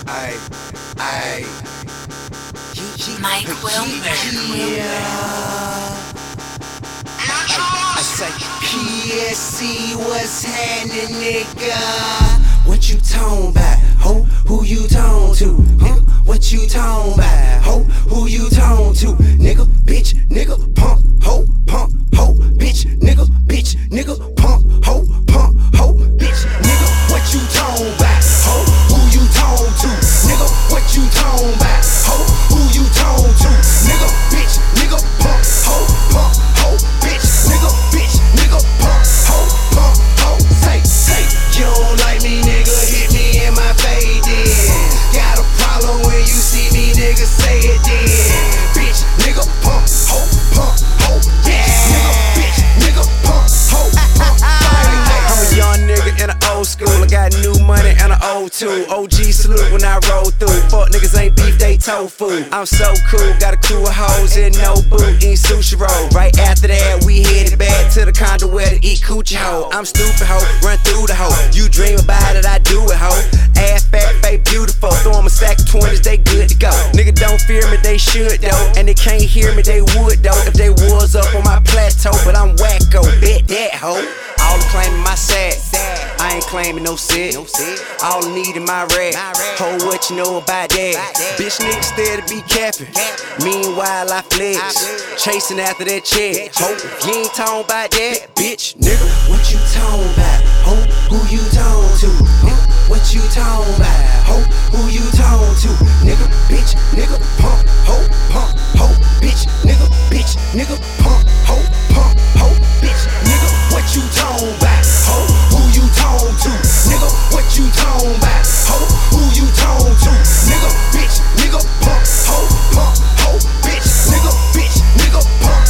Ay. Mike Wilmer. I say, PSC, what's happening, nigga? What you tone about? Ho, who you tone to? What you tone about? Ho, who you tone to? Nigga, bitch, nigga, pump, ho, bitch, nigga, pump, ho, bitch, nigga, what you tone about? Ho, who you tone to? Nigga, what you tone about? Ho, who you tone to? Nigga, bitch, nigga, pump, ho, bitch, nigga, pump, ho, say, you don't like me, nigga, hit me in my face, then. Got a problem when you see me, nigga, say it then. Bitch, nigga, pump, ho, bitch, nigga, pump, ho, I'm a young nigga in an old school, I got new money and an old tool. OG salute when I roll through. Fuck niggas ain't beef, they tofu. I'm so cool, got a crew of hoes in no boot, eat sushi roll. Right after that, we headed back to the condo where to eat coochie hoe. I'm stupid hoe, run through the hoe. You dream about it, I do it hoe. Ass fat, fake, beautiful. Throw 'em a stack of 20s, they good to go. Nigga don't fear me, they should though. And they can't hear me, they would though. If they was up on my plateau, but I'm wacko, bet that hoe. All claiming my sack, I ain't claiming no set. All I need in my rap, ho, what you know about that? Bitch niggas still to be capping, meanwhile I flex, chasing after that check. Ho, if you ain't talking about that, bitch, nigga, what you talking about? Ho, who you talking to? What you talking about? Ho, who you talking to? Nigga, bitch, nigga, pump, ho, bitch, nigga, pump, ho, bitch, nigga, what you talking about? Ho, who you talking to? Nigga, what you talking about? Ho, who you talking to? Nigga, bitch, nigga, pump, ho, bitch, nigga, pump,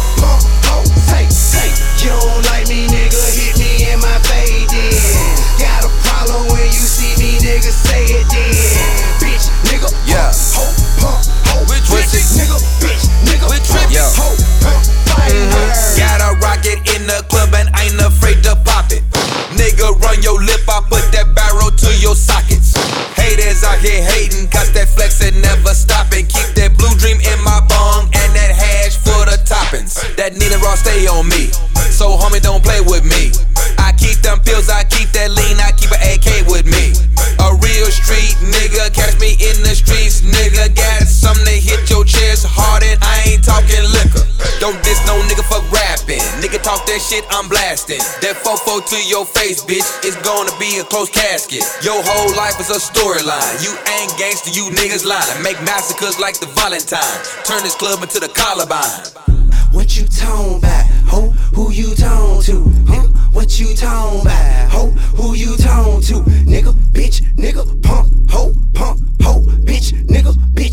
ho, say, you don't like me, nigga, hit me in my face, then. Got a problem when you see me, nigga, say it then. Bitch, nigga, pump, ho, bitch, nigga, ho, pump, Got a rocket in the club and ain't afraid to pop it. Nigga, run your lip, I put that barrel to your sockets. Haters out here hating, cause that flexin' never stopping. Keep that blue dream in my bong and that hash for the toppings. That Nina Ross stay on me, so homie don't play with me. I keep them pills, I keep that lean, I keep an AK with me. A real street nigga, catch me in the streets, nigga. Got something to hit your chest hard and I ain't talking liquor. Don't diss no nigga for rapping. Nigga talk that shit, I'm blasting. That fofo to your face, bitch, it's gonna be a close casket. Your whole life is a storyline. You ain't gangster, you niggas lying. Make massacres like the Valentine. Turn this club into the Columbine. What you talking about? Ho, who you talking to? What you talking about? Ho, who you talking to? Nigga, bitch, nigga, pump, ho, bitch, nigga,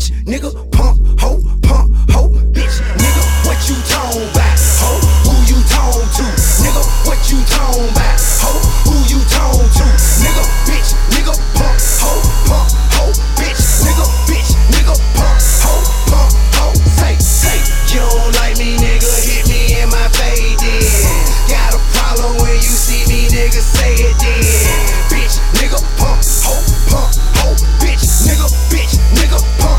pump, ho, bitch, nigga, what you talking about? Ho, who you talking to? Nigga, what you talking about? Ho, who you talking to? Nigga, bitch, nigga, pump, ho, bitch, nigga, pump, ho, say, you don't like me, nigga, hit me in my face, then. Got a problem when you see me, nigga, say it then. Bitch, nigga, pump, ho, bitch, nigga, pump,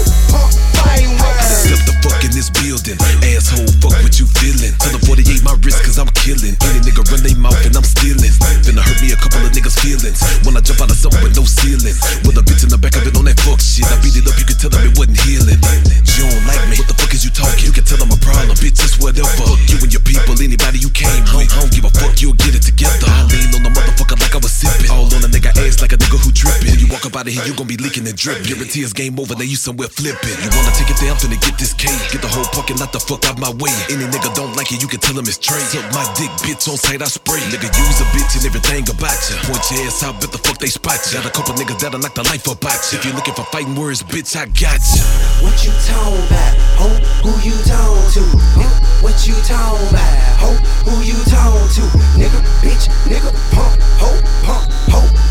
fine word. Step the fuck in this building, asshole, fuck what you feeling. Tell the 48 my wrist, cause I'm killing. Any nigga run they mouth and I'm stealing. Finna hurt me a couple of niggas' feelings when I jump out of something with no ceiling. With a bitch in the back of it on that fuck shit. I beat it up, you can tell them it wasn't healing. You don't like me, what the fuck is you talking? You can tell them a problem, bitch, it's whatever. Fuck you and your people, anybody you came with. I don't give a fuck, you'll get it together. I lean on the motherfucker like I was sipping. All on a nigga ass like a nigga who tripping. When you walk up out of here, you gon' be leaking and dripping. Guarantee it's game over, now you somewhere flipping. You wanna take it down, finna get this cake. Get the whole parking lot the fuck out my way. Any nigga don't like it, you can tell him it's trade. Suck my dick, bitch, on sight I spray. Nigga, use a bitch and everything about ya. Point your ass out, bet the fuck they spot ya. Got a couple niggas that'll knock the life up out ya. If you're looking for fighting words, bitch, I got ya. What you talking about? Ho, who you talking to? What you talking about? Ho, who you talking to? Nigga, bitch, nigga, pump, ho,